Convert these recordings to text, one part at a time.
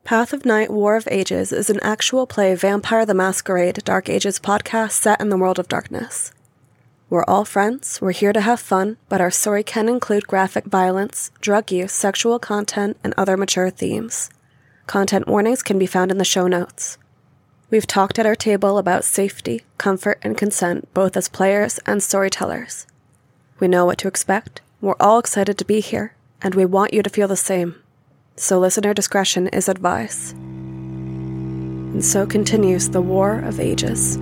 Path of Night, War of Ages is an actual play Vampire the Masquerade Dark Ages podcast set in the world of darkness. We're all friends, we're here to have fun, but our story can include graphic violence, drug use, sexual content, and other mature themes. Content warnings can be found in the show notes. We've talked at our table about safety, comfort, and consent, both as players and storytellers. We know what to expect, we're all excited to be here, and we want you to feel the same. So listener discretion is advised. And so continues the War of Ages.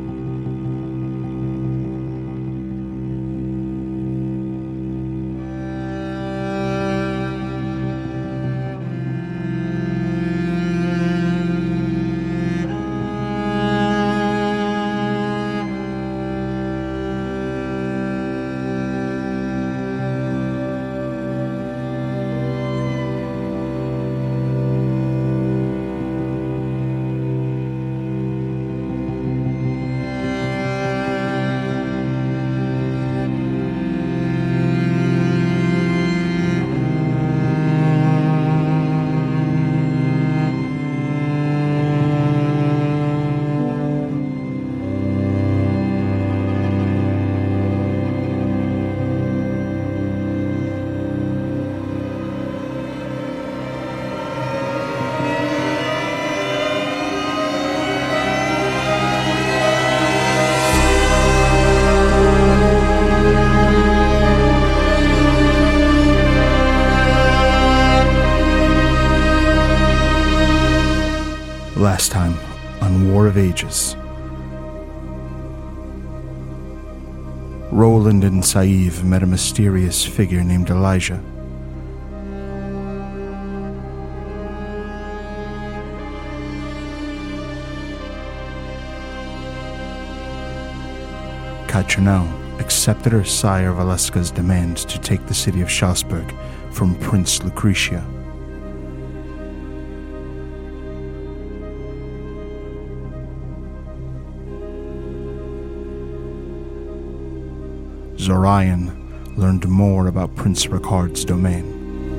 Last time on War of Ages. Roland and Saeed met a mysterious figure named Elijah. Katrinel accepted her sire Valeska's demand to take the city of Schlossberg from Prince Lucretia. Zorion learned more about Prince Ricard's domain.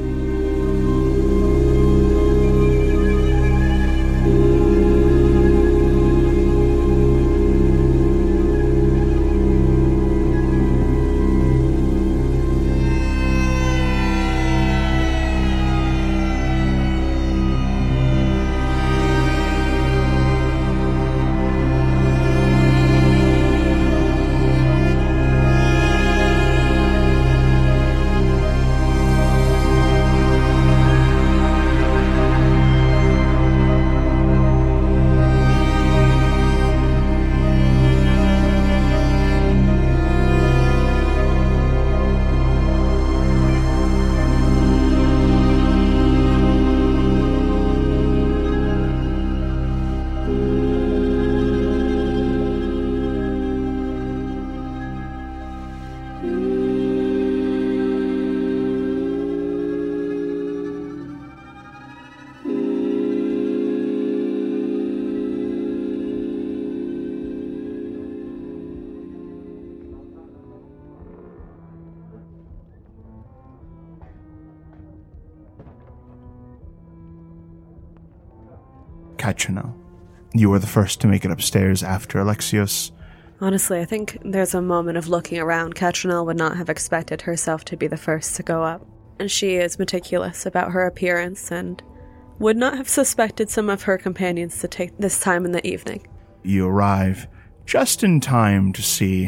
Katrinel, you were the first to make it upstairs after Alexios. Honestly, I think there's a moment of looking around. Katrinel would not have expected herself to be the first to go up. And she is meticulous about her appearance and would not have suspected some of her companions to take this time in the evening. You arrive just in time to see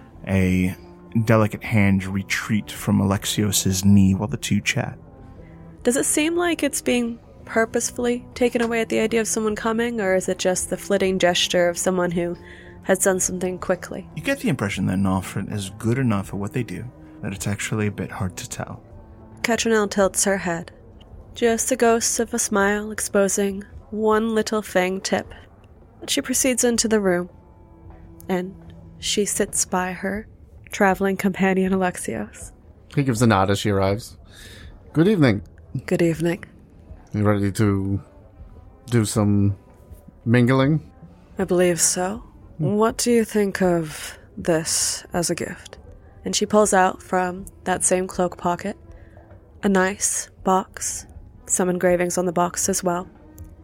a delicate hand retreat from Alexios' knee while the two chat. Does it seem like it's being purposefully taken away at the idea of someone coming, or is it just the flitting gesture of someone who has done something quickly? You get the impression that Nofrit is good enough at what they do that it's actually a bit hard to tell. Katrinel tilts her head. Just a ghost of a smile exposing one little fang tip. She proceeds into the room, and she sits by her traveling companion Alexios. He gives a nod as she arrives. Good evening. Good evening. You ready to do some mingling? I believe so. What do you think of this as a gift? And she pulls out from that same cloak pocket a nice box, some engravings on the box as well.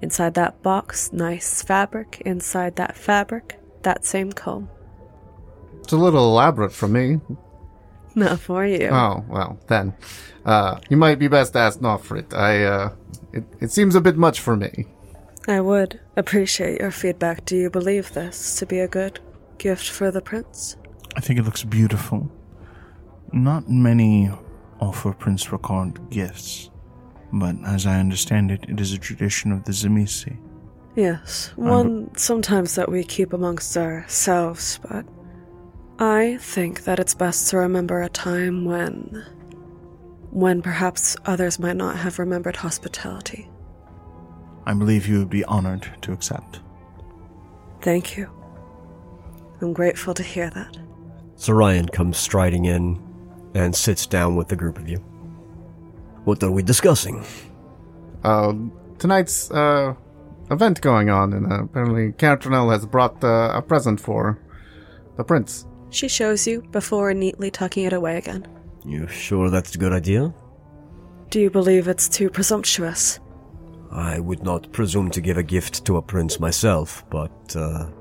Inside that box, nice fabric. Inside that fabric, that same comb. It's a little elaborate for me. Not for you. Oh, well, then. You might be best to ask Nofrit. It seems a bit much for me. I would appreciate your feedback. Do you believe this to be a good gift for the prince? I think it looks beautiful. Not many offer Prince Ricard gifts, but as I understand it, it is a tradition of the Tzimisce. Yes, one sometimes that we keep amongst ourselves, but I think that it's best to remember a time when perhaps others might not have remembered hospitality. I believe you would be honored to accept. Thank you. I'm grateful to hear that. Zorion comes striding in and sits down with the group of you. What are we discussing? Tonight's event going on, and apparently Catronel has brought a present for the prince. She shows you before neatly tucking it away again. You sure that's a good idea? Do you believe it's too presumptuous? I would not presume to give a gift to a prince myself, but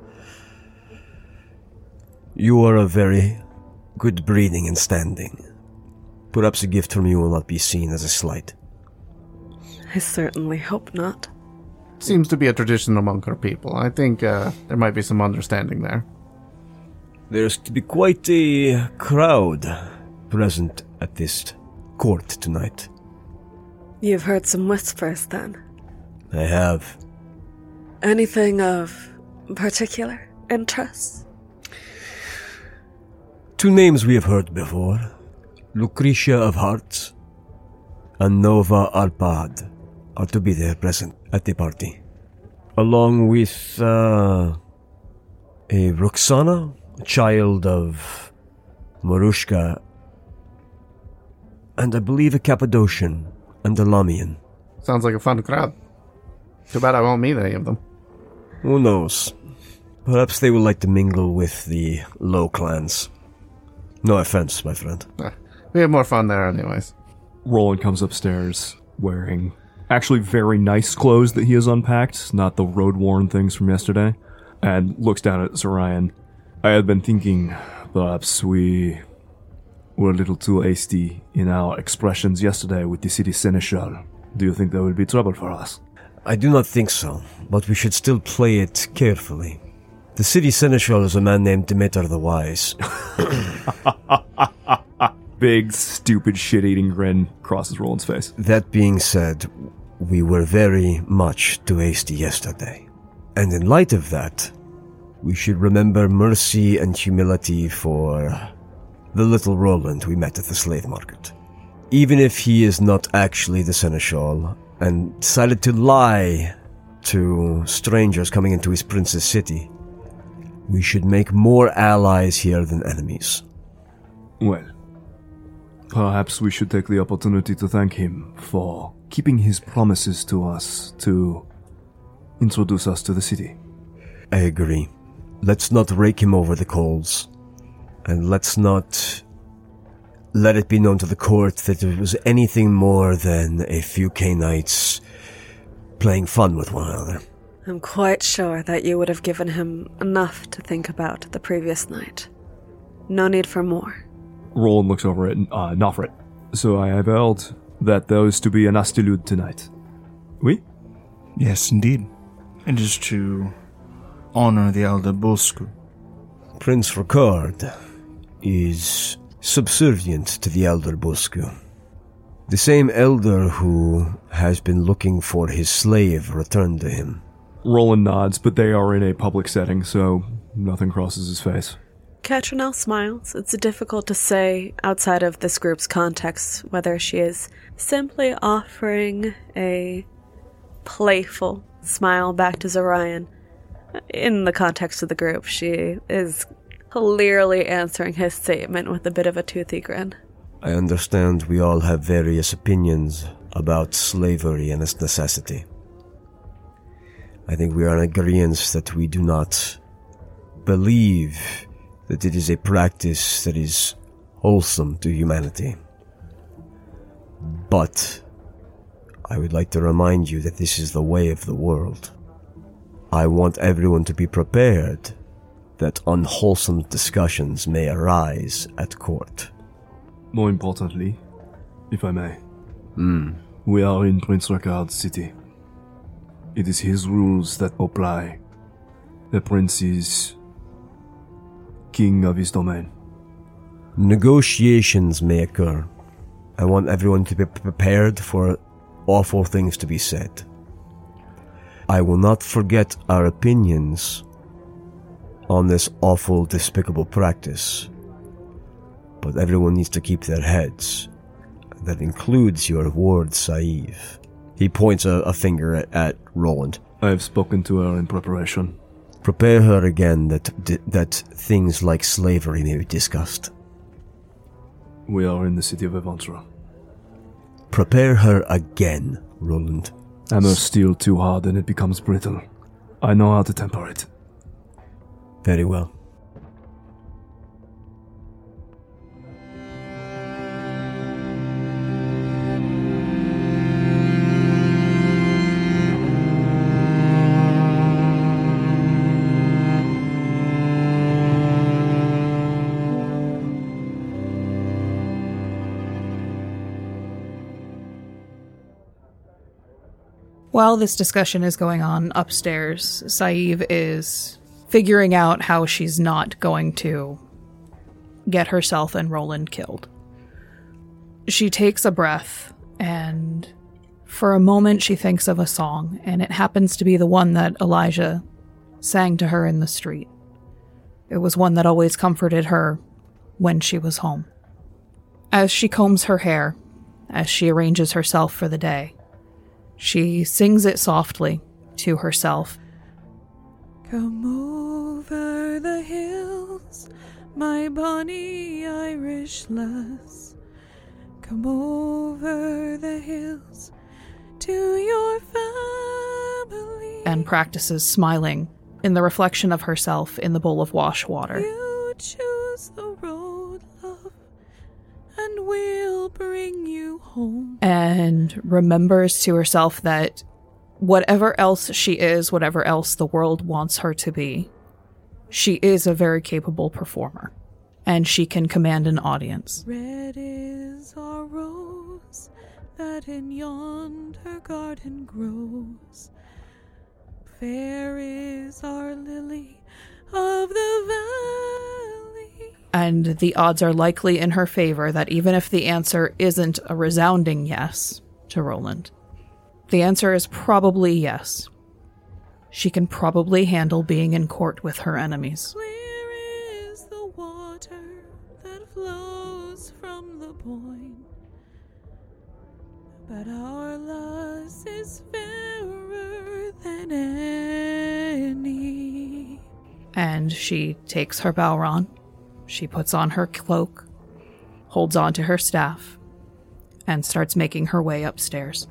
you are of very good breeding and standing. Perhaps a gift from you will not be seen as a slight. I certainly hope not. Seems to be a tradition among her people. I think there might be some understanding there. There's to be quite a crowd present at this court tonight. You've heard some whispers, then? I have. Anything of particular interest? Two names we have heard before. Lucretia of Hearts and Nova Arpad are to be there present at the party. Along with a Roxana, a child of Marushka, and I believe a Cappadocian and a Lamian. Sounds like a fun crowd. Too bad I won't meet any of them. Who knows? Perhaps they would like to mingle with the low clans. No offense, my friend. We have more fun there anyways. Roland comes upstairs wearing actually very nice clothes that he has unpacked, not the road-worn things from yesterday, and looks down at Zorion. I had been thinking perhaps we were a little too hasty in our expressions yesterday with the city seneschal. Do you think there will be trouble for us? I do not think so, but we should still play it carefully. The city seneschal is a man named Demeter the Wise. Big, stupid, shit-eating grin crosses Roland's face. That being said, we were very much too hasty yesterday. And in light of that, we should remember mercy and humility for the little Roland we met at the slave market. Even if he is not actually the seneschal and decided to lie to strangers coming into his prince's city, we should make more allies here than enemies. Well, perhaps we should take the opportunity to thank him for keeping his promises to us to introduce us to the city. I agree. Let's not rake him over the coals. And let's not let it be known to the court that it was anything more than a few Cainites playing fun with one another. I'm quite sure that you would have given him enough to think about the previous night. No need for more. Roland looks over at Nofrit. So I have heard that there is to be an Astilude tonight. Oui? Yes, indeed. It is to honor the Elder Bulsku. Prince Ricard is subservient to the Elder Bulsku. The same elder who has been looking for his slave returned to him. Roland nods, but they are in a public setting, so nothing crosses his face. Catronel smiles. It's difficult to say outside of this group's context whether she is simply offering a playful smile back to Zorion. In the context of the group, she is clearly answering his statement with a bit of a toothy grin. I understand we all have various opinions about slavery and its necessity. I think we are in agreement that we do not believe that it is a practice that is wholesome to humanity. But I would like to remind you that this is the way of the world. I want everyone to be prepared that unwholesome discussions may arise at court. More importantly, if I may, we are in Prince Ricard's city. It is his rules that apply. The prince is king of his domain. Negotiations may occur. I want everyone to be prepared for awful things to be said. I will not forget our opinions on this awful, despicable practice, but everyone needs to keep their heads. That includes your ward, Saif. He points a finger at Roland. I have spoken to her in preparation. Prepare her again that things like slavery may be discussed. We are in the city of Evantra. Prepare her again, Roland. Hammer steel too hard and it becomes brittle. I know how to temper it. Very well. While this discussion is going on upstairs, Saif is figuring out how she's not going to get herself and Roland killed. She takes a breath, and for a moment she thinks of a song, and it happens to be the one that Elijah sang to her in the street. It was one that always comforted her when she was home. As she combs her hair, as she arranges herself for the day, she sings it softly to herself. Come over the hills, my bonny Irish lass. Come over the hills to your family. And practices smiling in the reflection of herself in the bowl of wash water. You choose the road, love, and we'll bring you home. And remembers to herself that whatever else she is, whatever else the world wants her to be, she is a very capable performer, and she can command an audience. Red is our rose that in yonder garden grows. Fair is our lily of the valley. And the odds are likely in her favor that even if the answer isn't a resounding yes to Roland, the answer is probably yes. She can probably handle being in court with her enemies. Clear is the water that flows from the Boyne, but our loss is fairer than any. And she takes her bowron, she puts on her cloak, holds on to her staff, and starts making her way upstairs.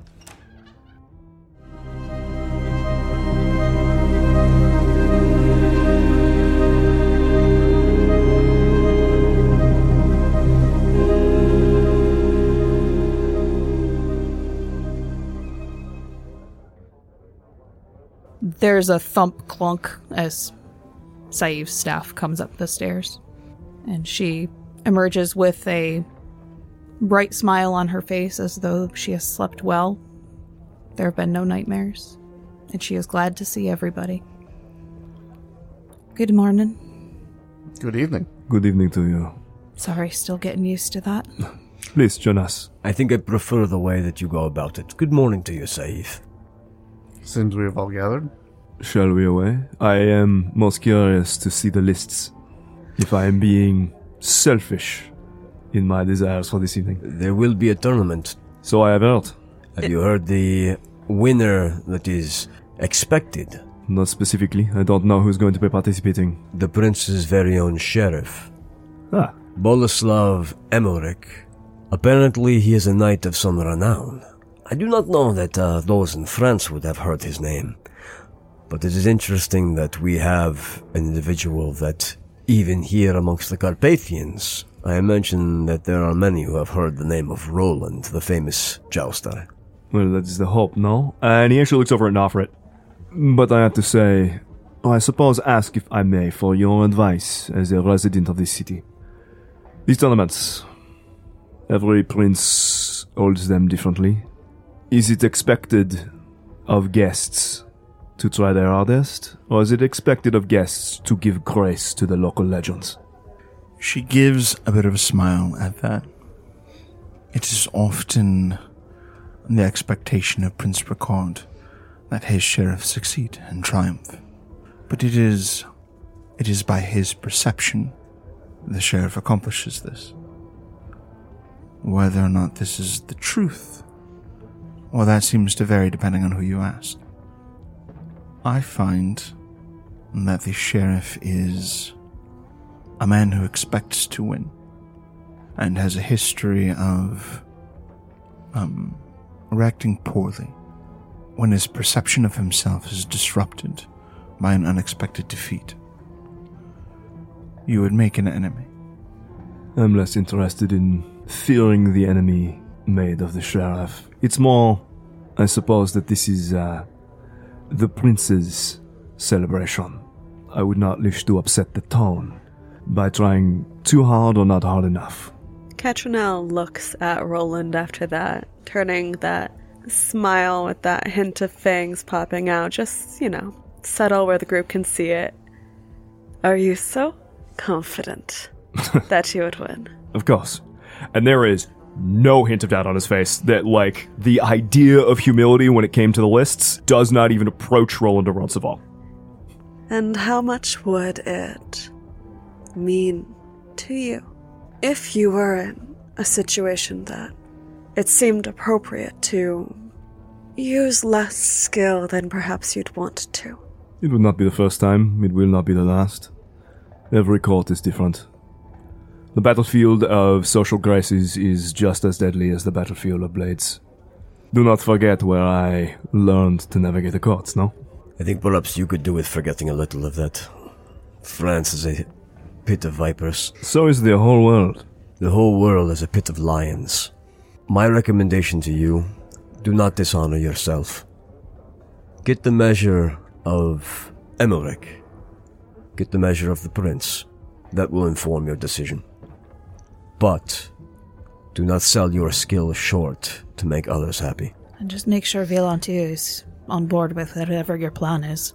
There's a thump clunk as Saif's staff comes up the stairs, and she emerges with a bright smile on her face as though she has slept well. There have been no nightmares, and she is glad to see everybody. Good morning. Good evening. Good evening to you. Sorry, still getting used to that. Please join us. I think I prefer the way that you go about it. Good morning to you, Saif. Seems we have all gathered. Shall we away? I am most curious to see the lists. If I am being selfish in my desires for this evening. There will be a tournament. So I have heard. Have you heard the winner that is expected? Not specifically. I don't know who's going to be participating. The prince's very own sheriff. Ah. Boleslav Emmerich. Apparently he is a knight of some renown. I do not know that those in France would have heard his name. But it is interesting that we have an individual that, even here amongst the Carpathians, I imagine that there are many who have heard the name of Roland, the famous jouster. Well, that is the hope, no? And he actually looks over at Nofret. But I have to say, I suppose ask if I may for your advice as a resident of this city. These tournaments, every prince holds them differently. Is it expected of guests to try their hardest, or is it expected of guests to give grace to the local legends? She gives a bit of a smile at that. It is often the expectation of Prince Ricard that his sheriff succeed and triumph. But it is by his perception the sheriff accomplishes this. Whether or not this is the truth, well, that seems to vary depending on who you ask. I find that the sheriff is a man who expects to win and has a history of reacting poorly when his perception of himself is disrupted by an unexpected defeat. You would make an enemy. I'm less interested in fearing the enemy made of the sheriff. It's more, I suppose, that this is the prince's celebration. I would not wish to upset the tone by trying too hard or not hard enough. Catronel looks at Roland after that, turning that smile with that hint of fangs popping out, just, subtle where the group can see it. Are you so confident that you would win? Of course. And there is no hint of doubt on his face that, the idea of humility when it came to the lists does not even approach Roland de Roncesvalles. And how much would it mean to you if you were in a situation that it seemed appropriate to use less skill than perhaps you'd want to? It would not be the first time. It will not be the last. Every court is different. The battlefield of social graces is just as deadly as the battlefield of blades. Do not forget where I learned to navigate the courts, no? I think perhaps you could do with forgetting a little of that. France is a pit of vipers. So is the whole world. The whole world is a pit of lions. My recommendation to you, do not dishonor yourself. Get the measure of Emmerich. Get the measure of the prince. That will inform your decision. But do not sell your skill short to make others happy. And just make sure Violentier is on board with whatever your plan is.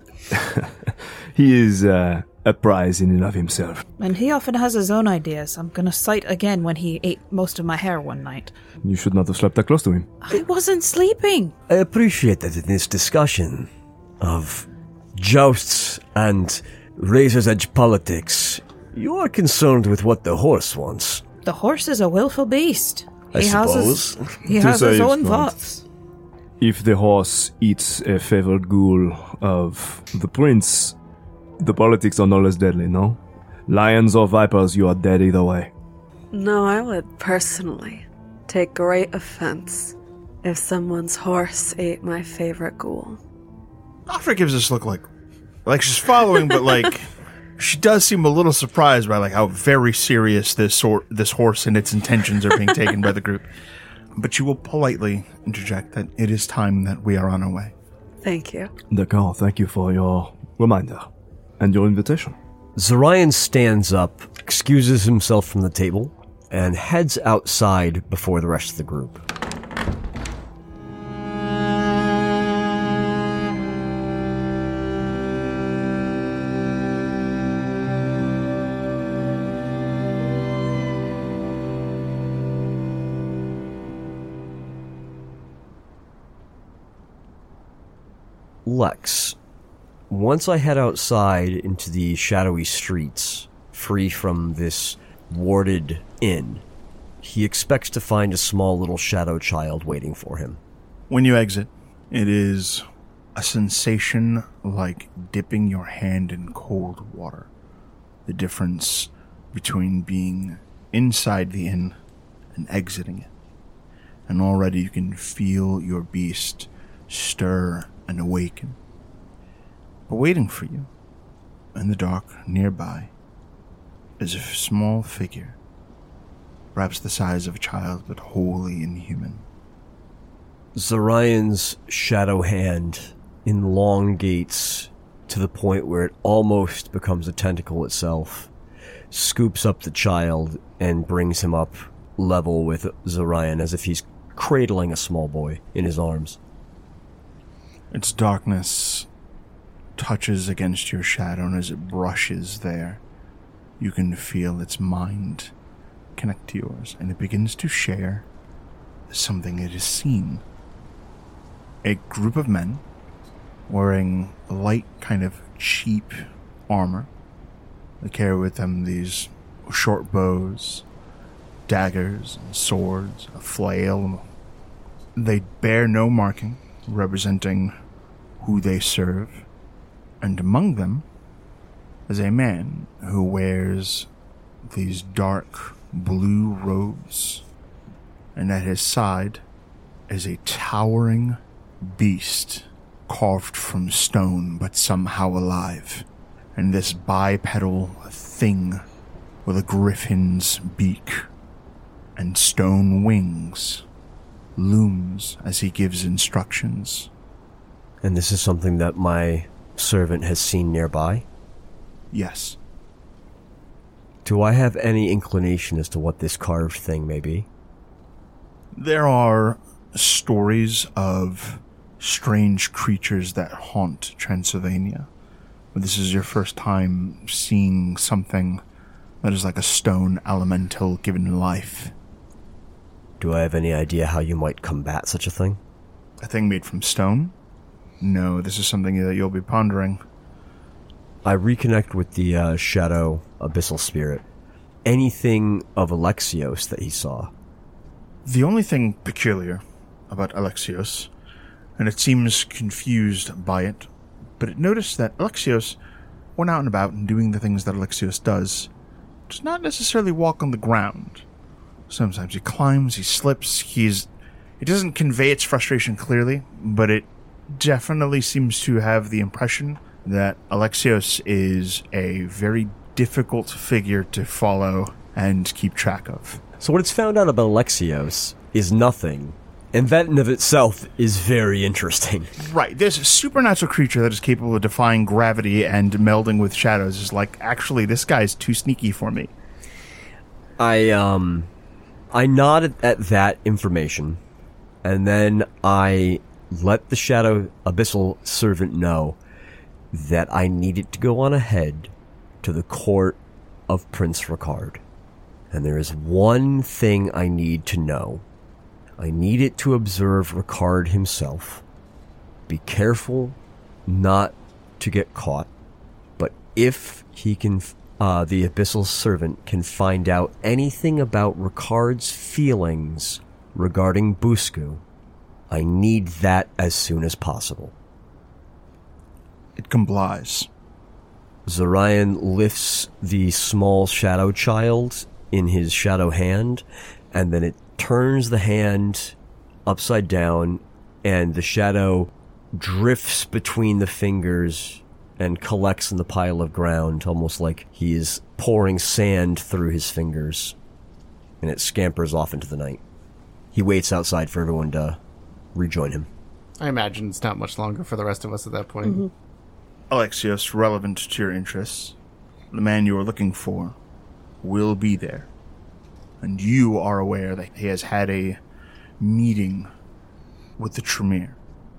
He is a prize in and of himself. And he often has his own ideas. I'm gonna cite again when he ate most of my hair one night. You should not have slept that close to him. I wasn't sleeping. I appreciate that in this discussion of jousts and razor's edge politics, you are concerned with what the horse wants. The horse is a willful beast. I suppose. He has his own thoughts. If the horse eats a favored ghoul of the prince, the politics are no less deadly, no? Lions or vipers, you are dead either way. No, I would personally take great offense if someone's horse ate my favorite ghoul. Nofret gives this look like she's following, but she does seem a little surprised by how very serious this horse and its intentions are being taken by the group. But she will politely interject that it is time that we are on our way. Thank you. D'accord, thank you for your reminder and your invitation. Zorion stands up, excuses himself from the table, and heads outside before the rest of the group. Lex, once I head outside into the shadowy streets, free from this warded inn, he expects to find a small little shadow child waiting for him. When you exit, it is a sensation like dipping your hand in cold water. The difference between being inside the inn and exiting it. And already you can feel your beast stir and awaken. But waiting for you, in the dark nearby, is a small figure, perhaps the size of a child but wholly inhuman. Zorian's shadow hand elongates to the point where it almost becomes a tentacle itself, scoops up the child, and brings him up level with Zorian as if he's cradling a small boy in his arms. Its darkness touches against your shadow, and as it brushes there, you can feel its mind connect to yours, and it begins to share something it has seen. A group of men wearing light, kind of cheap armor. They carry with them these short bows, daggers, and swords, a flail. They bear no marking representing who they serve, and among them is a man who wears these dark blue robes, and at his side is a towering beast carved from stone but somehow alive, and this bipedal thing with a griffin's beak and stone wings looms as he gives instructions. And this is something that my servant has seen nearby? Yes. Do I have any inclination as to what this carved thing may be? There are stories of strange creatures that haunt Transylvania. But this is your first time seeing something that is like a stone elemental given life. Do I have any idea how you might combat such a thing? A thing made from stone? No, this is something that you'll be pondering. I reconnect with the shadow abyssal spirit. Anything of Alexios that he saw? The only thing peculiar about Alexios, and it seems confused by it, but it noticed that Alexios went out and about and doing the things that Alexios does not necessarily walk on the ground. Sometimes he climbs, he slips, it doesn't convey its frustration clearly, but it definitely seems to have the impression that Alexios is a very difficult figure to follow and keep track of. So what it's found out about Alexios is nothing, and that in of itself is very interesting. Right, this supernatural creature that is capable of defying gravity and melding with shadows is like, actually, this guy's too sneaky for me. I nodded at that information, and then I let the Shadow Abyssal servant know that I needed to go on ahead to the court of Prince Ricard. And there is one thing I need to know. I needed to observe Ricard himself. Be careful not to get caught, but if he can, the Abyssal servant can find out anything about Ricard's feelings regarding Busku, I need that as soon as possible. It complies. Zorian lifts the small shadow child in his shadow hand, and then it turns the hand upside down, and the shadow drifts between the fingers and collects in the pile of ground, almost like he is pouring sand through his fingers, and it scampers off into the night. He waits outside for everyone to rejoin him. I imagine it's not much longer for the rest of us at that point. Mm-hmm. Alexios, relevant to your interests, the man you are looking for will be there. And you are aware that he has had a meeting with the Tremere.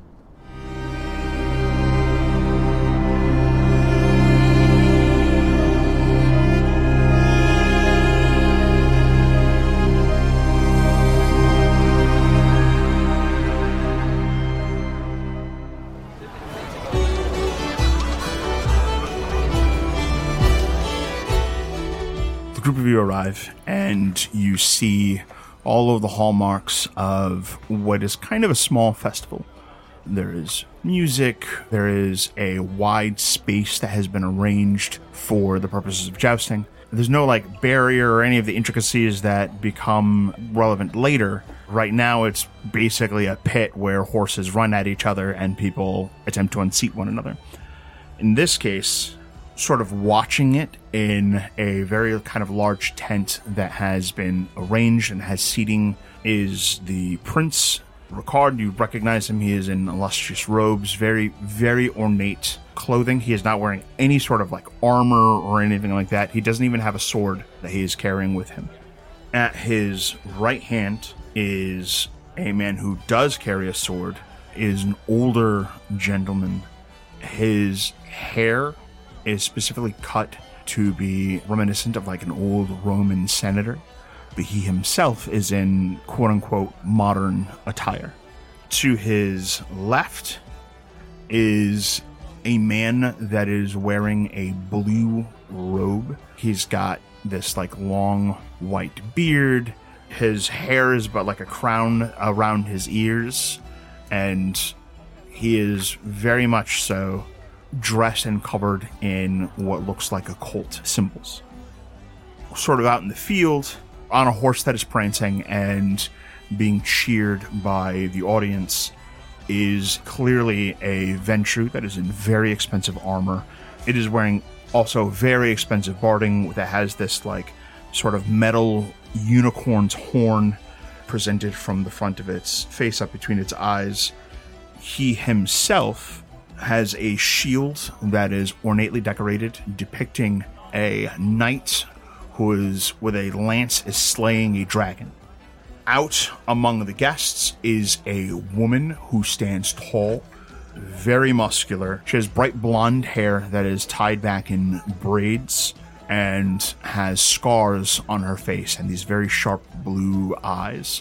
Group of you arrive, and you see all of the hallmarks of what is kind of a small festival. There is music, there is a wide space that has been arranged for the purposes of jousting. There's no barrier or any of the intricacies that become relevant later. Right now it's basically a pit where horses run at each other and people attempt to unseat one another. In this case, sort of watching it in a very kind of large tent that has been arranged and has seating is the prince Ricard, you recognize him. He is in illustrious robes, very, very ornate clothing. He is not wearing any sort of like armor or anything like that. He doesn't even have a sword that he is carrying with him. At his right hand is a man who does carry a sword. Is an older gentleman. His hair is specifically cut to be reminiscent of like an old Roman senator, but he himself is in quote-unquote modern attire. To his left is a man that is wearing a blue robe. He's got this like long white beard. His hair is but like a crown around his ears, and he is very much so dressed and covered in what looks like occult symbols. Sort of out in the field, on a horse that is prancing and being cheered by the audience, is clearly a Ventrue that is in very expensive armor. It is wearing also very expensive barding that has this like sort of metal unicorn's horn presented from the front of its face up between its eyes. He himself has a shield that is ornately decorated, depicting a knight who is with a lance is slaying a dragon. Out among the guests is a woman who stands tall, very muscular. She has bright blonde hair that is tied back in braids and has scars on her face and these very sharp blue eyes.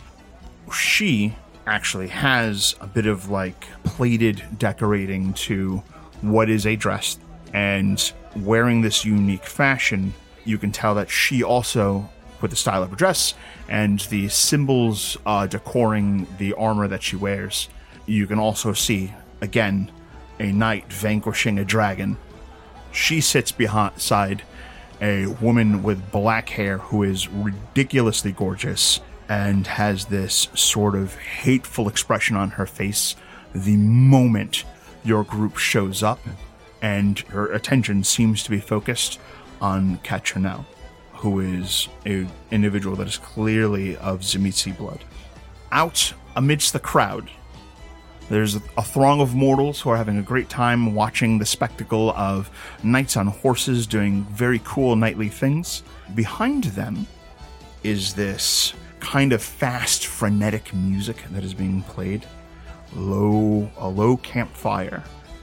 She actually has a bit of like plated decorating to what is a dress, and wearing this unique fashion, you can tell that she also, with the style of her dress and the symbols decoring the armor that she wears, you can also see, again, a knight vanquishing a dragon. She sits beside a woman with black hair who is ridiculously gorgeous and has this sort of hateful expression on her face the moment your group shows up, and her attention seems to be focused on Katrinel, who is an individual that is clearly of Tzimisce blood. Out amidst the crowd, there's a throng of mortals who are having a great time watching the spectacle of knights on horses doing very cool knightly things. Behind them is this kind of fast, frenetic music that is being played. A low campfire.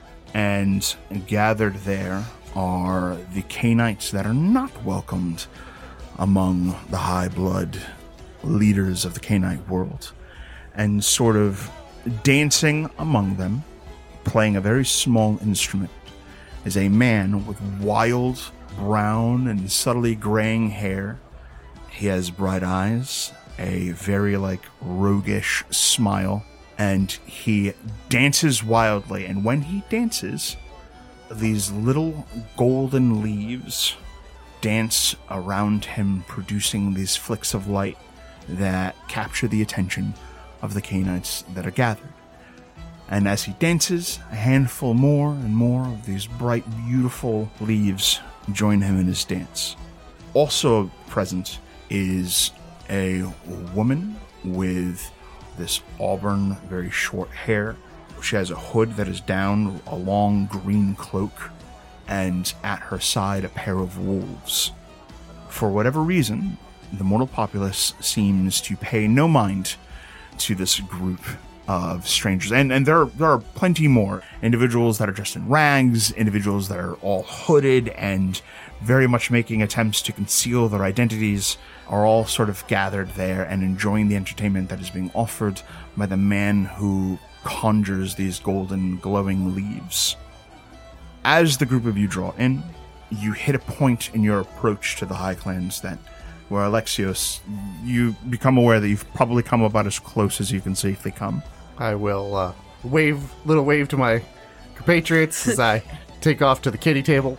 And gathered there are the Cainites that are not welcomed among the high blood leaders of the Cainite world. And sort of dancing among them, playing a very small instrument, is a man with wild brown and subtly graying hair. He has bright eyes, a very like roguish smile, and he dances wildly. And when he dances, these little golden leaves dance around him, producing these flicks of light that capture the attention of the Cainites that are gathered. And as he dances, a handful more and more of these bright, beautiful leaves join him in his dance. Also present is a woman with this auburn, very short hair. She has a hood that is down, a long green cloak, and at her side a pair of wolves. For whatever reason, the mortal populace seems to pay no mind to this group of strangers. And there are plenty more. Individuals that are dressed in rags, individuals that are all hooded and very much making attempts to conceal their identities, are all sort of gathered there and enjoying the entertainment that is being offered by the man who conjures these golden glowing leaves. As the group of you draw in, you hit a point in your approach to the High Clans that where Alexios, you become aware that you've probably come about as close as you can safely come. I will wave to my compatriots as I take off to the kiddie table.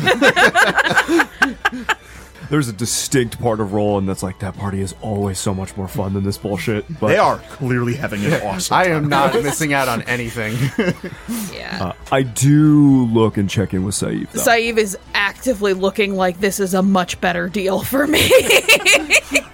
There's a distinct part of Roland that's like, that party is always so much more fun than this bullshit. But They are clearly having an awesome time. I am not missing out on anything. Yeah. I do look and check in with Saif, though. Saif is actively looking like this is a much better deal for me.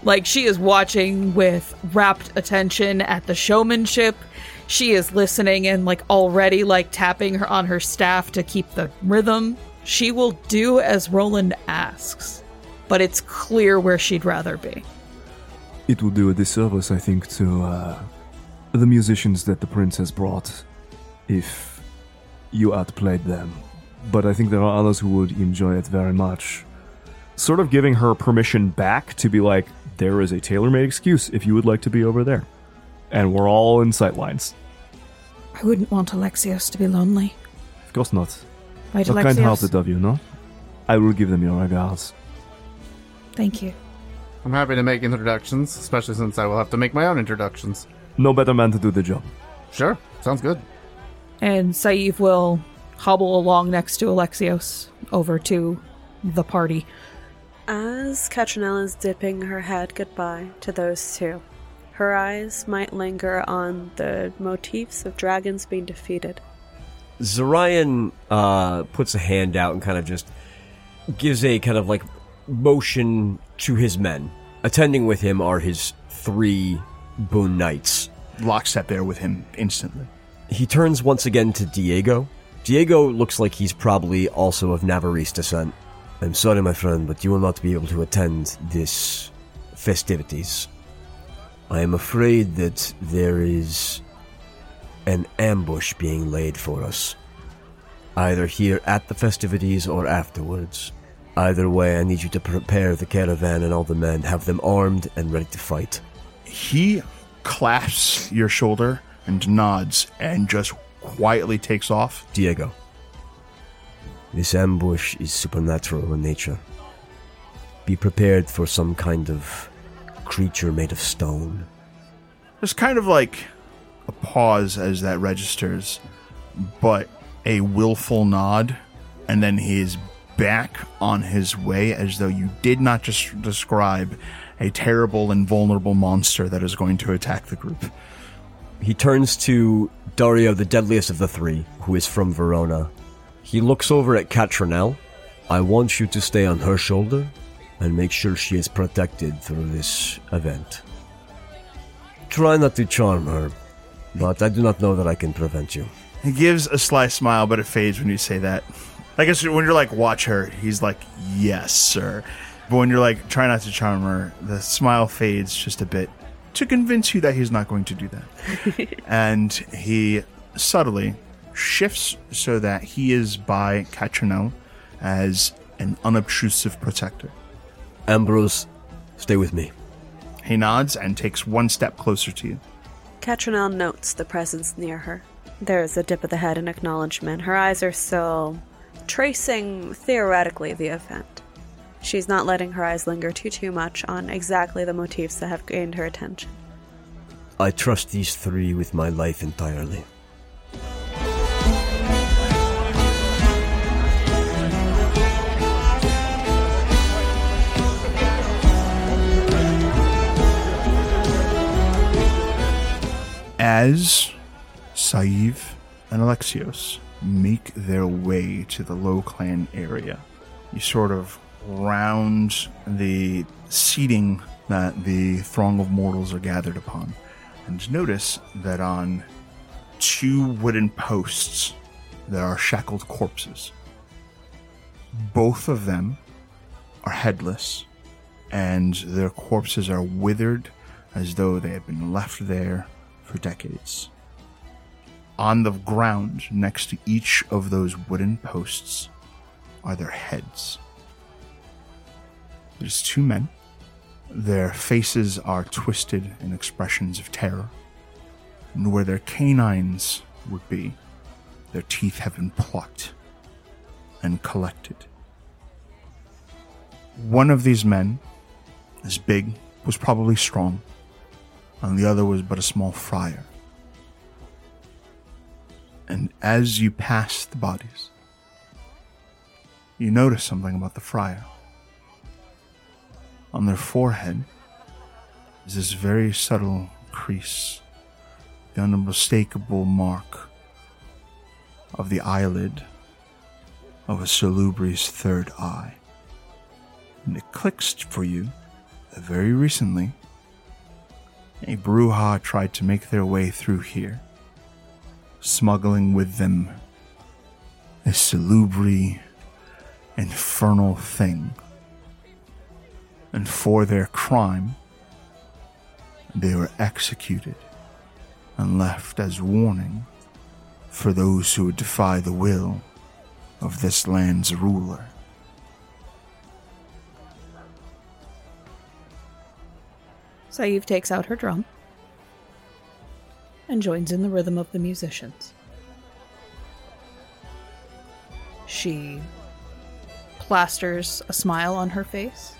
Like, she is watching with rapt attention at the showmanship. She is listening and, like, already, like, tapping her on her staff to keep the rhythm. She will do as Roland asks, but it's clear where she'd rather be. It will do a disservice, I think, to the musicians that the prince has brought if you outplayed them. But I think there are others who would enjoy it very much. Sort of giving her permission back to be like, there is a tailor-made excuse if you would like to be over there. And we're all in sightlines. I wouldn't want Alexios to be lonely. Of course not. Right, A Alexios? kind-hearted of you, no? I will give them your regards. Thank you. I'm happy to make introductions, especially since I will have to make my own introductions. No better man to do the job. Sure, sounds good. And Saif will hobble along next to Alexios over to the party. As Katrinelle is dipping her head goodbye to those two, her eyes might linger on the motifs of dragons being defeated. Zorion puts a hand out and kind of just gives a kind of like motion to his men. Attending with him are his 3 boon knights. Lockstep there with him instantly. He turns once again to Diego. Diego looks like he's probably also of Navarrese descent. I'm sorry, my friend, but you will not be able to attend this festivities. I am afraid that there is an ambush being laid for us, either here at the festivities or afterwards. Either way, I need you to prepare the caravan and all the men, have them armed and ready to fight. He clasps your shoulder and nods and just quietly takes off. Diego, this ambush is supernatural in nature. Be prepared for some kind of creature made of stone. There's kind of like a pause as that registers, but a willful nod, and then he is back on his way as though you did not just describe a terrible and vulnerable monster that is going to attack the group. He turns to Dario, the deadliest of the 3, who is from Verona. He looks over at Katrinelle. I want you to stay on her shoulder and make sure she is protected through this event. Try not to charm her, but I do not know that I can prevent you. He gives a sly smile, but it fades when you say that. I guess when you're like, watch her, he's like, yes, sir. But when you're like, try not to charm her, the smile fades just a bit to convince you that he's not going to do that. And he subtly shifts so that he is by Katrinelle as an unobtrusive protector. Ambrose, stay with me. He nods and takes one step closer to you. Katrinelle notes the presence near her. There is a dip of the head in acknowledgement. Her eyes are still tracing, theoretically, the event. She's not letting her eyes linger too much on exactly the motifs that have gained her attention. I trust these 3 with my life entirely. As Saif and Alexios make their way to the Low Clan area, you sort of round the seating that the throng of mortals are gathered upon, and notice that on 2 wooden posts there are shackled corpses. Both of them are headless, and their corpses are withered as though they had been left there for decades. On the ground next to each of those wooden posts are their heads. There's 2 men. Their faces are twisted in expressions of terror, and where their canines would be, their teeth have been plucked and collected. One of these men, as big, was probably strong, and the other was but a small friar. And as you pass the bodies, you notice something about the friar. On their forehead is this very subtle crease, the unmistakable mark of the eyelid of a Salubri's third eye. And it clicks for you very recently, a Brujah tried to make their way through here, smuggling with them a salubri, infernal thing. And for their crime, they were executed and left as warning for those who would defy the will of this land's ruler. Saif takes out her drum and joins in the rhythm of the musicians. She plasters a smile on her face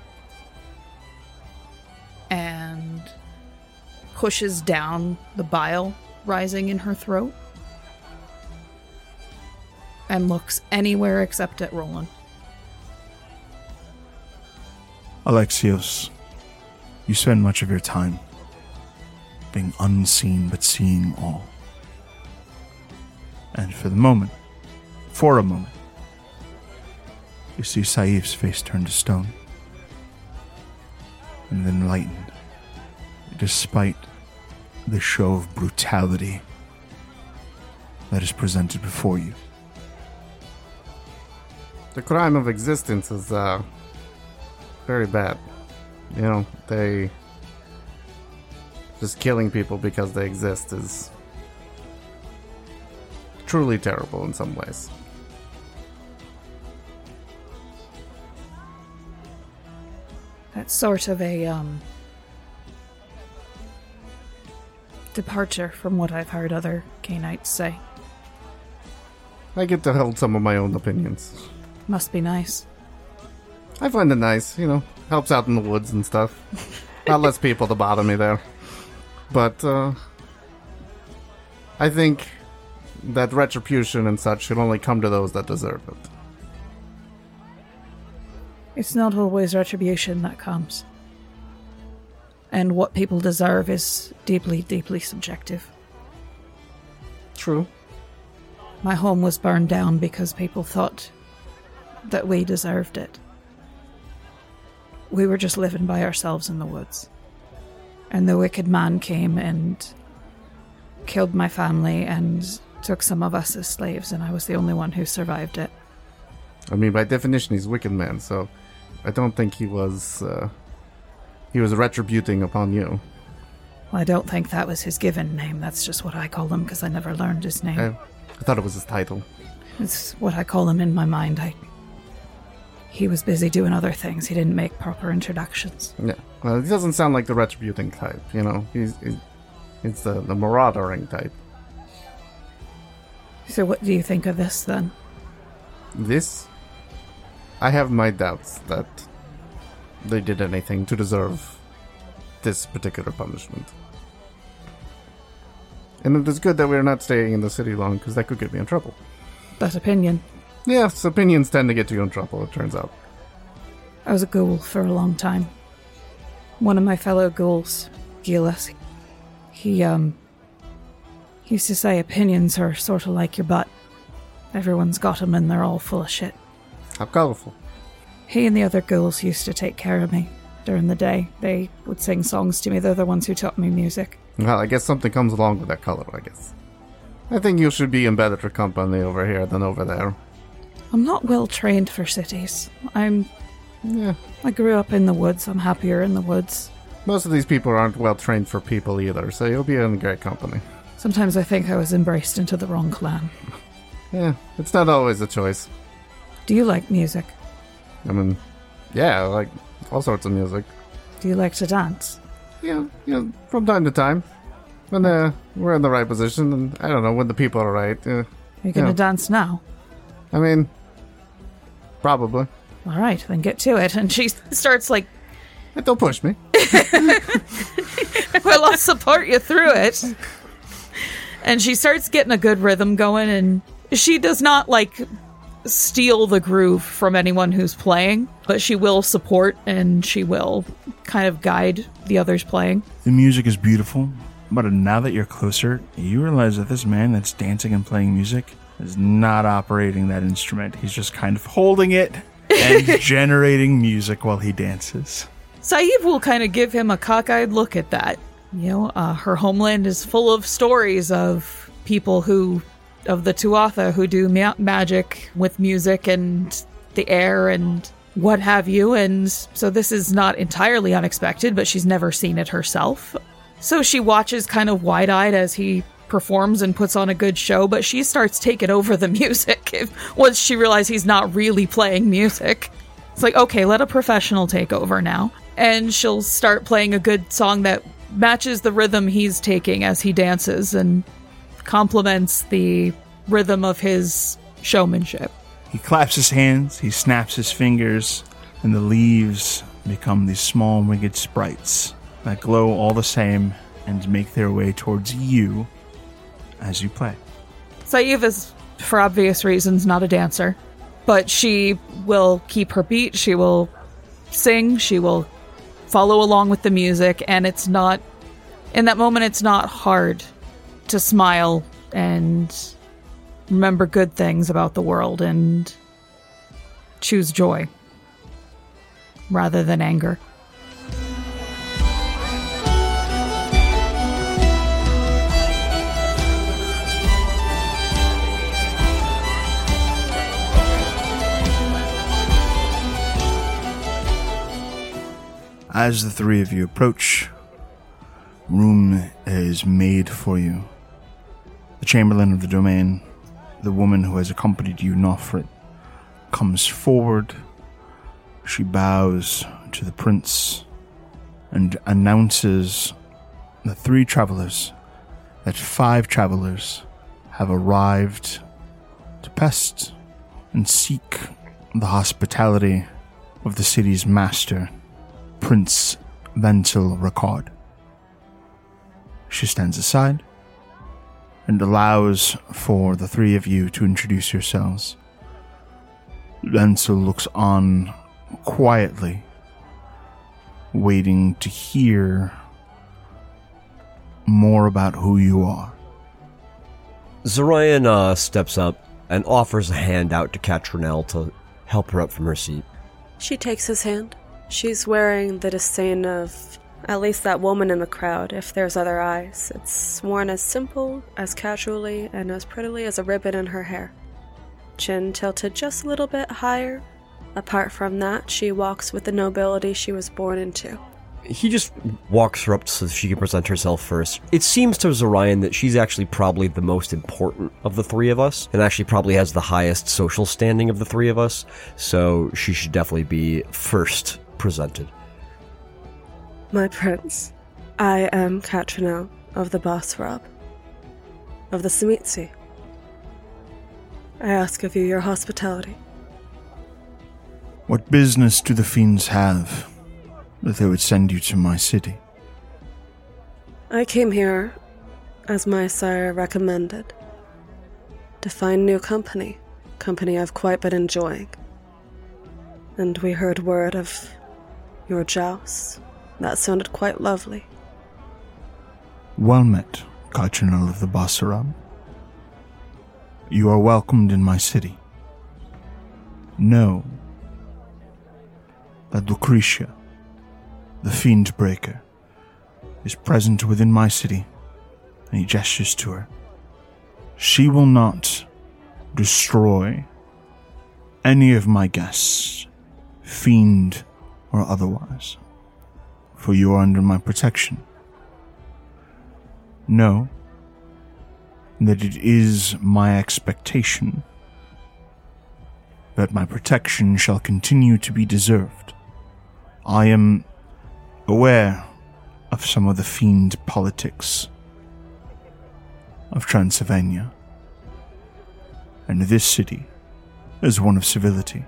and pushes down the bile rising in her throat and looks anywhere except at Roland. Alexios, you spend much of your time being unseen but seeing all. And for a moment, you see Saif's face turn to stone, and then lighten, despite the show of brutality that is presented before you. The crime of existence is very bad. You know, they just killing people because they exist is truly terrible in some ways. That's sort of a departure from what I've heard other Canaanites say. I get to hold some of my own opinions. Must be nice. I find it nice, you know, helps out in the woods and stuff. Not less people to bother me there. But, I think that retribution and such should only come to those that deserve it. It's not always retribution that comes. And what people deserve is deeply, deeply subjective. True. My home was burned down because people thought that we deserved it. We were just living by ourselves in the woods. And the wicked man came and killed my family and took some of us as slaves, and I was the only one who survived it. I mean, by definition, he's a wicked man, so I don't think he was retributing upon you. Well, I don't think that was his given name. That's just what I call him because I never learned his name. I thought it was his title. It's what I call him in my mind. He was busy doing other things. He didn't make proper introductions. Yeah. Well, he doesn't sound like the retributing type, you know. He's the maraudering type. So what do you think of this, then? This? I have my doubts that they did anything to deserve this particular punishment. And it is good that we're not staying in the city long, because that could get me in trouble. That opinion. Yes, opinions tend to get you in trouble, it turns out. I was a ghoul for a long time. One of my fellow ghouls, Gilles, he used to say opinions are sort of like your butt. Everyone's got them and they're all full of shit. How colorful. He and the other ghouls used to take care of me during the day. They would sing songs to me. They're the ones who taught me music. Well, I guess something comes along with that color, I guess. I think you should be in better company over here than over there. I'm not well trained for cities. Yeah. I grew up in the woods. I'm happier in the woods. Most of these people aren't well trained for people either, so you'll be in great company. Sometimes I think I was embraced into the wrong clan. Yeah, it's not always a choice. Do you like music? I mean, yeah, I like all sorts of music. Do you like to dance? Yeah, from time to time. When we're in the right position, and I don't know, when the people are right. Are you going to dance now? I mean, probably. All right, then get to it. And she starts like... Don't push me. Well, I'll support you through it. And she starts getting a good rhythm going, and she does not, like, steal the groove from anyone who's playing, but she will support and she will kind of guide the others playing. The music is beautiful, but now that you're closer, you realize that this man that's dancing and playing music is not operating that instrument. He's just kind of holding it and generating music while he dances. Saeed will kind of give him a cockeyed look at that. Her homeland is full of stories of people of the Tuatha who do magic with music and the air and what have you, and so this is not entirely unexpected, but she's never seen it herself. So she watches kind of wide-eyed as he performs and puts on a good show, but she starts taking over the music once she realizes he's not really playing music. It's like, okay, let a professional take over now. And she'll start playing a good song that matches the rhythm he's taking as he dances and complements the rhythm of his showmanship. He claps his hands, he snaps his fingers, and the leaves become these small winged sprites that glow all the same and make their way towards you as you play. Saeed is, for obvious reasons, not a dancer, but she will keep her beat, she will sing, she will follow along with the music, and it's not, in that moment, it's not hard to smile and remember good things about the world and choose joy rather than anger. As the three of you approach, room is made for you. The Chamberlain of the Domain, the woman who has accompanied you, Nofrit, comes forward. She bows to the prince and announces that 5 travelers have arrived to pest and seek the hospitality of the city's master, Prince Ventil Ricard. She stands aside and allows for the 3 of you to introduce yourselves. Ventil looks on quietly, waiting to hear more about who you are. Zorayan steps up and offers a hand out to Catronel to help her up from her seat. She takes his hand. She's wearing the disdain of at least that woman in the crowd, if there's other eyes. It's worn as simple, as casually, and as prettily as a ribbon in her hair. Chin tilted just a little bit higher. Apart from that, she walks with the nobility she was born into. He just walks her up so she can present herself first. It seems to Zorayan that she's actually probably the most important of the 3 of us, and actually probably has the highest social standing of the 3 of us, so she should definitely be first presented. My prince, I am Catronel of the Basrab, of the Samitsi. I ask of you your hospitality. What business do the fiends have that they would send you to my city? I came here, as my sire recommended, to find new company I've quite been enjoying. And we heard word of your jousts. That sounded quite lovely. Well met, Catronel of the Basarab. You are welcomed in my city. Know that Lucretia, the Fiend Breaker, is present within my city, and he gestures to her. She will not destroy any of my guests, fiend or otherwise, for you are under my protection. Know that it is my expectation that my protection shall continue to be deserved. I am aware of some of the fiend politics of Transylvania, and this city is one of civility.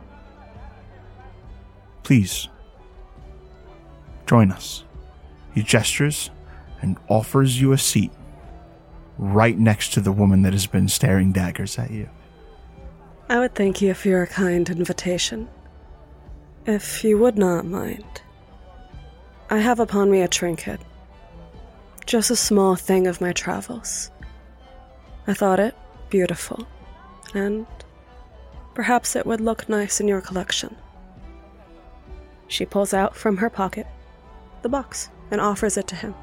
Please, join us. He gestures and offers you a seat right next to the woman that has been staring daggers at you. I would thank you for your kind invitation. If you would not mind, I have upon me a trinket. Just a small thing of my travels. I thought it beautiful, and perhaps it would look nice in your collection. She pulls out from her pocket the box and offers it to him.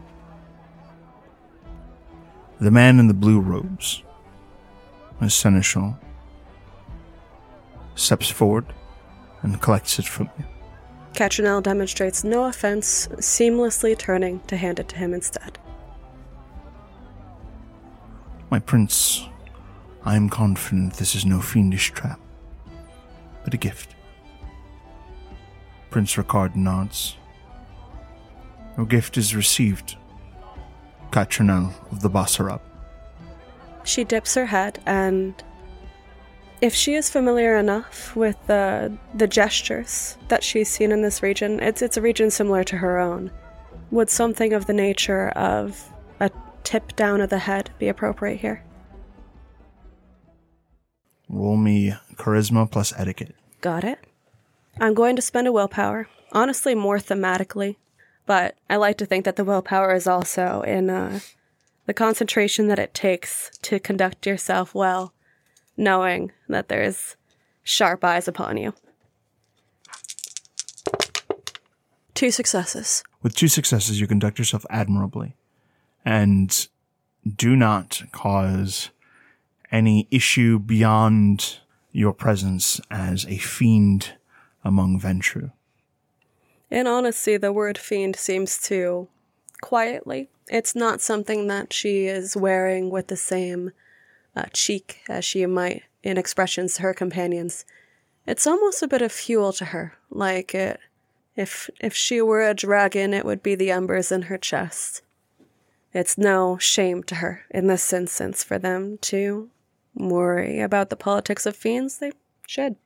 The man in the blue robes, a seneschal, steps forward and collects it from you. Catronel demonstrates no offense, seamlessly turning to hand it to him instead. My prince, I am confident this is no fiendish trap, but a gift. Prince Ricard nods. Your gift is received, Catronel of the Basarab. She dips her head, and if she is familiar enough with the gestures that she's seen in this region, it's a region similar to her own. Would something of the nature of a tip down of the head be appropriate here? Roll me charisma plus etiquette. Got it. I'm going to spend a willpower, honestly more thematically, but I like to think that the willpower is also in the concentration that it takes to conduct yourself well, knowing that there's sharp eyes upon you. 2 successes. With 2 successes, you conduct yourself admirably, and do not cause any issue beyond your presence as a fiend among Ventrue. In honesty, the word fiend seems to quietly. It's not something that she is wearing with the same cheek as she might in expressions to her companions. It's almost a bit of fuel to her, like if she were a dragon, it would be the embers in her chest. It's no shame to her in this instance for them to worry about the politics of fiends. They should.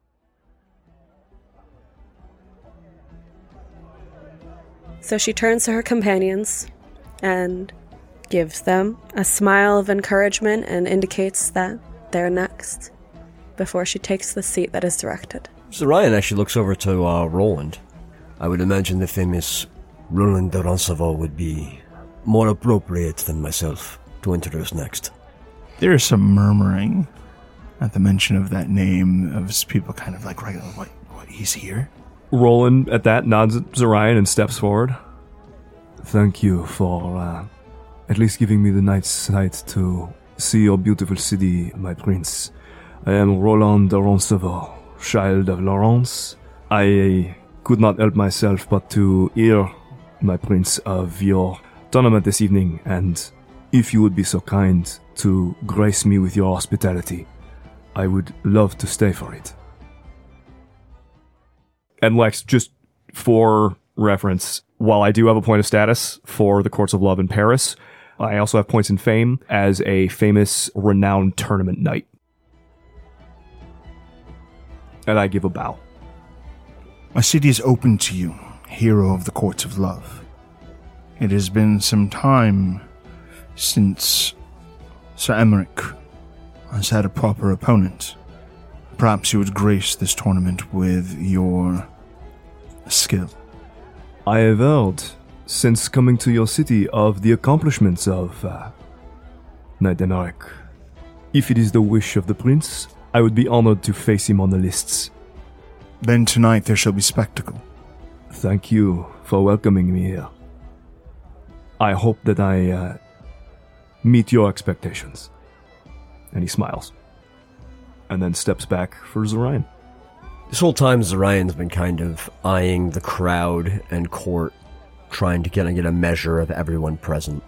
So she turns to her companions and gives them a smile of encouragement and indicates that they're next before she takes the seat that is directed. Zorion actually looks over to Roland. I would imagine the famous Roland de Roncevaux would be more appropriate than myself to introduce next. There is some murmuring at the mention of that name, of people kind of like, right, what, he's here? Roland, at that, nods at Zorion and steps forward. Thank you for at least giving me the night's sight to see your beautiful city, my prince. I am Roland de Roncevaux, child of Laurence. I could not help myself but to hear, my prince, of your tournament this evening, and if you would be so kind to grace me with your hospitality, I would love to stay for it. And Lex, just for reference, while I do have a point of status for the Courts of Love in Paris, I also have points in fame as a famous, renowned tournament knight. And I give a bow. My city is open to you, hero of the Courts of Love. It has been some time since Sir Emmerich has had a proper opponent. Perhaps you would grace this tournament with your skill. I have heard, since coming to your city, of the accomplishments of Knight Emmerich. If it is the wish of the prince, I would be honored to face him on the lists. Then tonight there shall be spectacle. Thank you for welcoming me here. I hope that I meet your expectations. And he smiles. And then steps back for Zorion. This whole time, Zorion's been kind of eyeing the crowd and court, trying to get a measure of everyone present.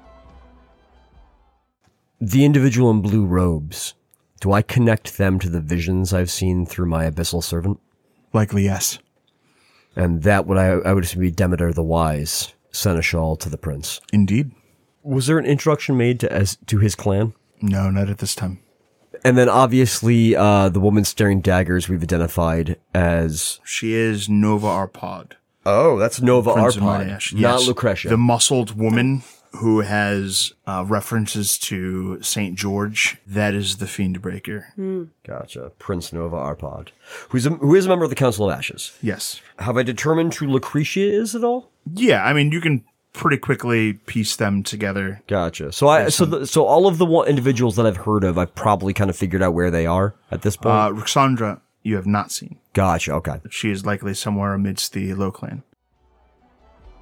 The individual in blue robes, do I connect them to the visions I've seen through my Abyssal Servant? Likely yes. And that would I would assume be Demeter the Wise, Seneschal to the Prince. Indeed. Was there an introduction made to his clan? No, not at this time. And then obviously the woman staring daggers we've identified as... She is Nova Arpad. Oh, that's Nova Prince of Arpad, Mardash. not Yes. Lucretia. The muscled woman who has references to St. George. That is the Fiendbreaker. Gotcha. Prince Nova Arpad. Who is a member of the Council of Ashes. Yes. Have I determined who Lucretia is at all? Yeah, I mean, you can pretty quickly piece them together. Gotcha. So all of the individuals that I've heard of, I've probably kind of figured out where they are at this point. Ruxandra, you have not seen. Gotcha, okay. She is likely somewhere amidst the Low Clan.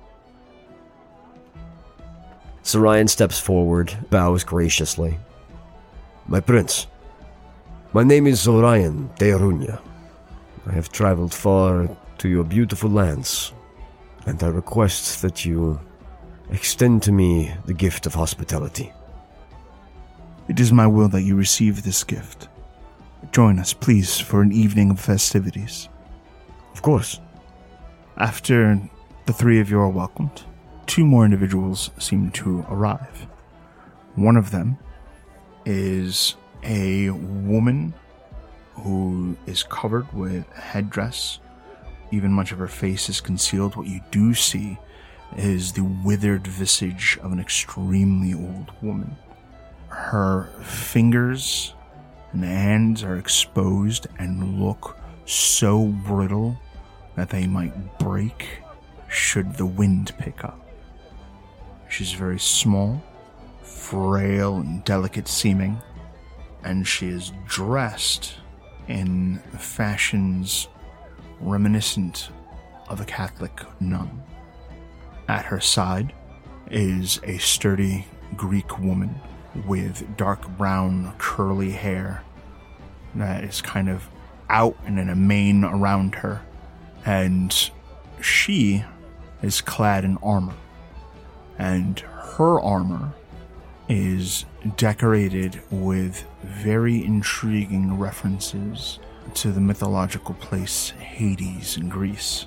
Sarayan steps forward, bows graciously. My prince, my name is Zorayan de Arunia. I have traveled far to your beautiful lands, and I request that you extend to me the gift of hospitality. It is my will that you receive this gift. Join us, please, for an evening of festivities. Of course. After the three of you are welcomed, two more individuals seem to arrive. One of them is a woman who is covered with a headdress. Even much of her face is concealed. What you do see is the withered visage of an extremely old woman. Her fingers and hands are exposed and look so brittle that they might break should the wind pick up. She's very small, frail, and delicate seeming, and she is dressed in fashions reminiscent of a Catholic nun. At her side is a sturdy Greek woman with dark brown curly hair that is kind of out and in a mane around her, and she is clad in armor, and her armor is decorated with very intriguing references to the mythological place Hades in Greece.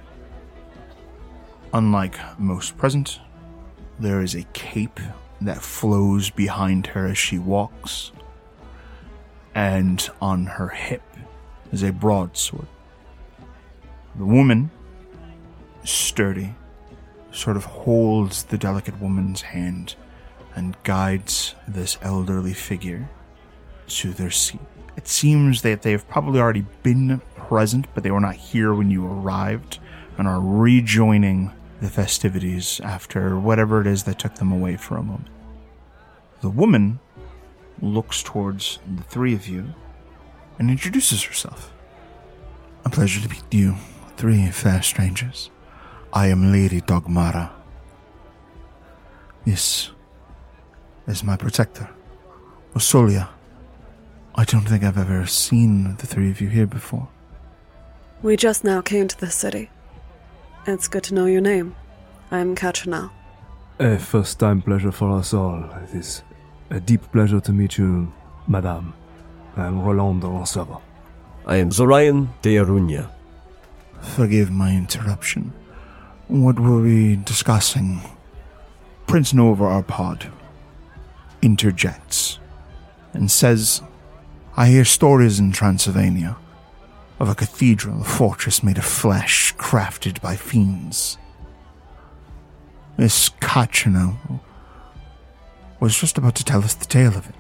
Unlike most present, there is a cape that flows behind her as she walks, and on her hip is a broadsword. The woman, sturdy, sort of holds the delicate woman's hand and guides this elderly figure to their seat. It seems that they have probably already been present, but they were not here when you arrived, and are rejoining the festivities after whatever it is that took them away for a moment. The woman looks towards the three of you and introduces herself. A pleasure to meet you, three fair strangers. I am Lady Dogmara. This is my protector, Osolia. I don't think I've ever seen the three of you here before. We just now came to the city. It's good to know your name. I'm Katrina. A first-time pleasure for us all. It is a deep pleasure to meet you, Madame. I am Roland de Ronceva. I am Zorayan de Arunia. Forgive my interruption. What were we discussing? Prince Nova Arpad interjects and says, I hear stories in Transylvania of a cathedral, a fortress made of flesh, crafted by fiends. Miss Katrina was just about to tell us the tale of it.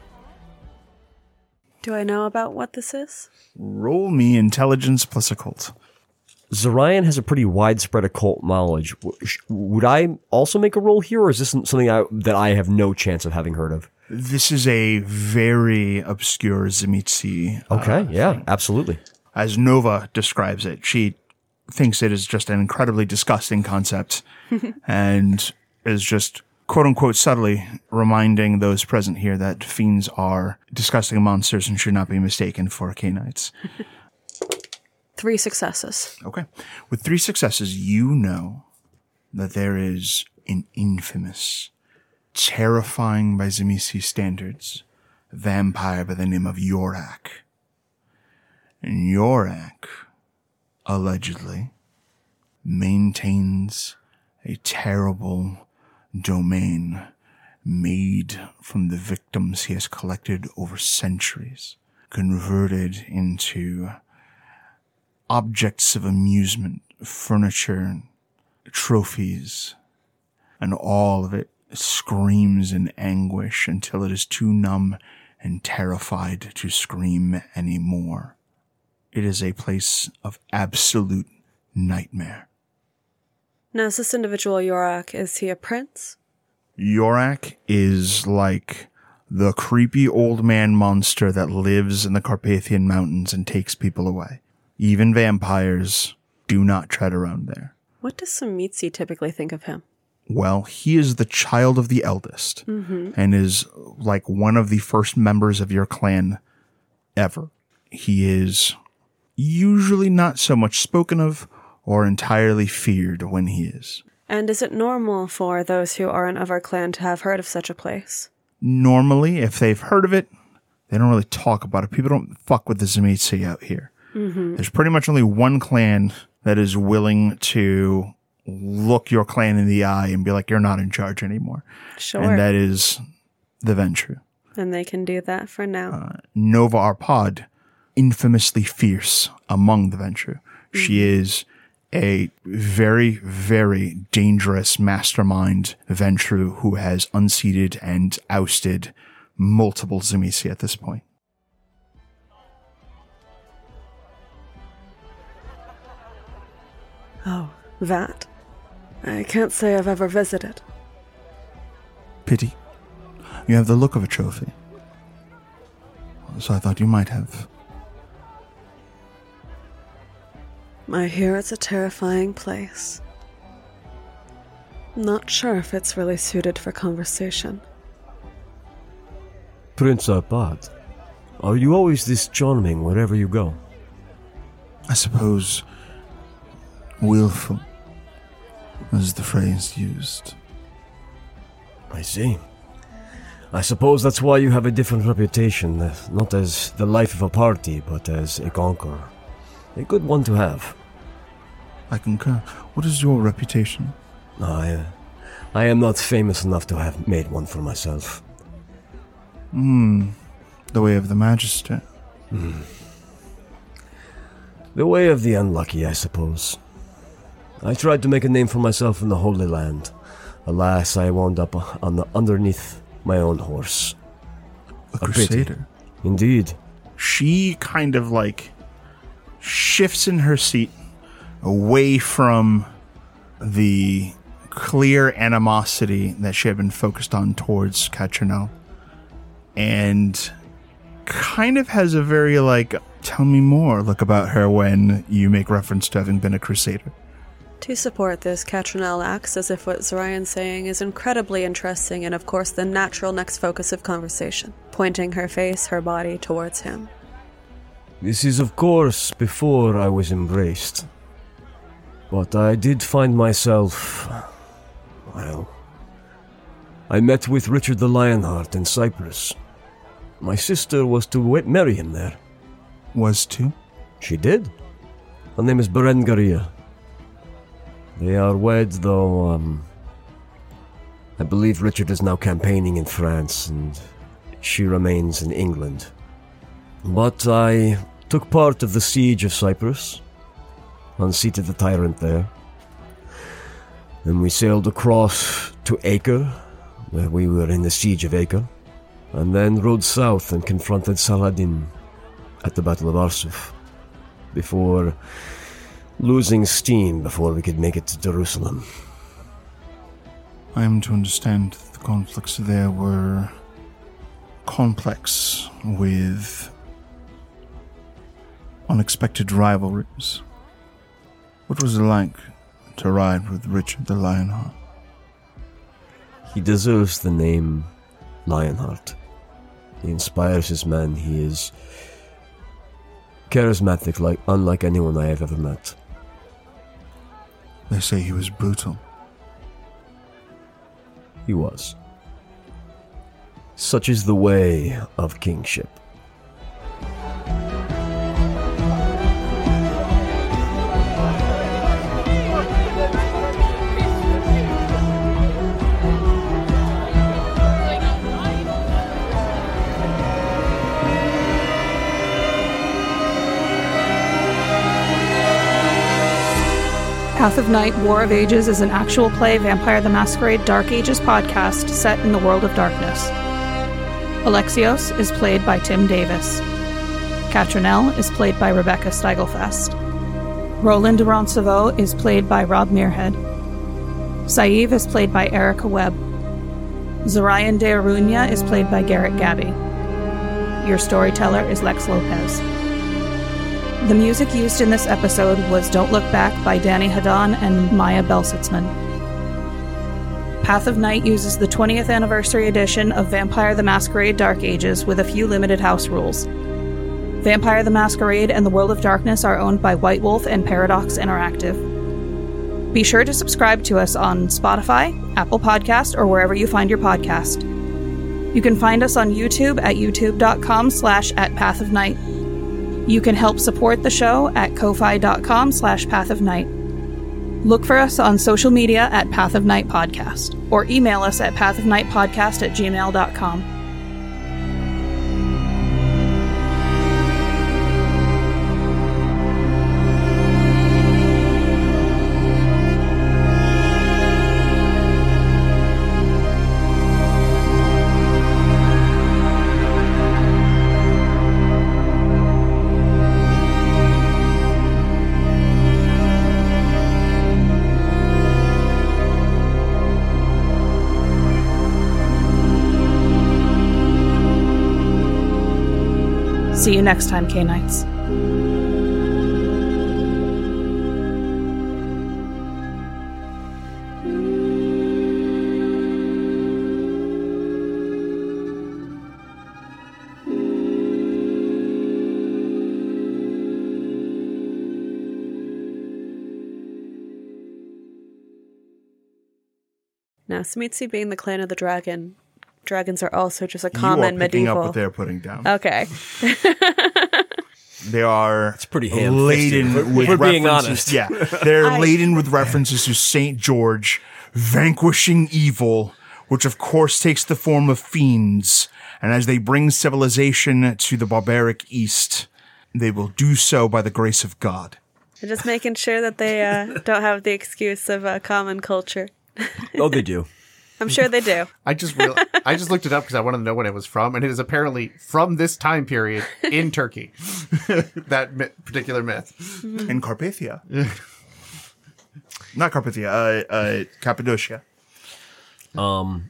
Do I know about what this is? Roll me intelligence plus occult. Zorayan has a pretty widespread occult knowledge. Would I also make a roll here, or is this something that I have no chance of having heard of? This is a very obscure Tzimisce. Okay, yeah, absolutely. As Nova describes it, she thinks it is just an incredibly disgusting concept and is just, quote-unquote, subtly reminding those present here that fiends are disgusting monsters and should not be mistaken for Cainites. 3 successes. Okay. With 3 successes, you know that there is an infamous, terrifying by Tzimisce standards, vampire by the name of Yorak. And Yorak, allegedly, maintains a terrible domain made from the victims he has collected over centuries, converted into objects of amusement, furniture, trophies, and all of it screams in anguish until it is too numb and terrified to scream anymore. It is a place of absolute nightmare. Now, is this individual Yorak, is he a prince? Yorak is like the creepy old man monster that lives in the Carpathian Mountains and takes people away. Even vampires do not tread around there. What does Tzimisce typically think of him? Well, he is the child of the eldest and is like one of the first members of your clan ever. He is usually not so much spoken of or entirely feared when he is. And is it normal for those who aren't of our clan to have heard of such a place? Normally, if they've heard of it, they don't really talk about it. People don't fuck with the Tzimisce out here. There's pretty much only one clan that is willing to look your clan in the eye and be like, you're not in charge anymore. Sure. And that is the Ventrue. And they can do that for now. Nova Arpad, infamously fierce among the Ventrue. She is a very, very dangerous mastermind Ventrue who has unseated and ousted multiple Tzimisce at this point. Oh, that? I can't say I've ever visited. Pity. You have the look of a trophy. So I thought you might have. I hear it's a terrifying place. Not sure if it's really suited for conversation. Prince Arpad, are you always this charming wherever you go? I suppose willful is the phrase used. I see. I suppose that's why you have a different reputation, not as the life of a party, but as a conqueror. A good one to have. I concur. What is your reputation? I am not famous enough to have made one for myself. The way of the Magister. The way of the unlucky, I suppose. I tried to make a name for myself in the Holy Land. Alas, I wound up underneath my own horse. A crusader. Indeed. She kind of like shifts in her seat away from the clear animosity that she had been focused on towards Catronel, and kind of has a very like, tell me more look about her when you make reference to having been a crusader. To support this, Catronel acts as if what Zorayan's saying is incredibly interesting and of course the natural next focus of conversation, pointing her face, her body towards him. This is of course before I was embraced. But I did find myself, well, I met with Richard the Lionheart in Cyprus. My sister was to marry him there. Was to? She did. Her name is Berengaria. They are wed, though, I believe Richard is now campaigning in France, and she remains in England. But I took part of the siege of Cyprus, unseated the tyrant there. Then we sailed across to Acre, where we were in the siege of Acre, and then rode south and confronted Saladin at the Battle of Arsuf, before losing steam before we could make it to Jerusalem. I am to understand that the conflicts there were complex with unexpected rivalries. What was it like to ride with Richard the Lionheart? He deserves the name Lionheart. He inspires his men. He is charismatic, unlike anyone I have ever met. They say he was brutal. He was. Such is the way of kingship. Path of Night, War of Ages is an actual play Vampire the Masquerade Dark Ages podcast set in the world of darkness. Alexios is played by Tim Davis. Catronel is played by Rebecca Steigelfest. Roland de Roncevaux is played by Rob Muirhead. Saiv is played by Erica Webb. Zorayan de Arunia is played by Garrett Gabby. Your storyteller is Lex Lopez. The music used in this episode was Don't Look Back by Danny Hadan and Maya Belsitzman. Path of Night uses the 20th anniversary edition of Vampire the Masquerade Dark Ages with a few limited house rules. Vampire the Masquerade and the World of Darkness are owned by White Wolf and Paradox Interactive. Be sure to subscribe to us on Spotify, Apple Podcast, or wherever you find your podcast. You can find us on YouTube at youtube.com/@pathofnight. You can help support the show at ko-fi.com/pathofnight. Look for us on social media at Path of Night Podcast, or email us at pathofnightpodcast@gmail.com. See you next time, K-Knights. Now, Smitsi being the clan of the dragon, dragons are also just a You common are picking medieval. up what they're putting down. Okay. They are pretty ham-fisted, laden with if we're being references. honest. Yeah, they're laden with references to Saint George vanquishing evil, which of course takes the form of fiends. And as they bring civilization to the barbaric East, they will do so by the grace of God. I'm just making sure that they don't have the excuse of common culture. Oh, they do. I'm sure they do. I just looked it up because I wanted to know when it was from, and it is apparently from this time period in Turkey. That particular myth. In Carpathia. Not Carpathia, Cappadocia.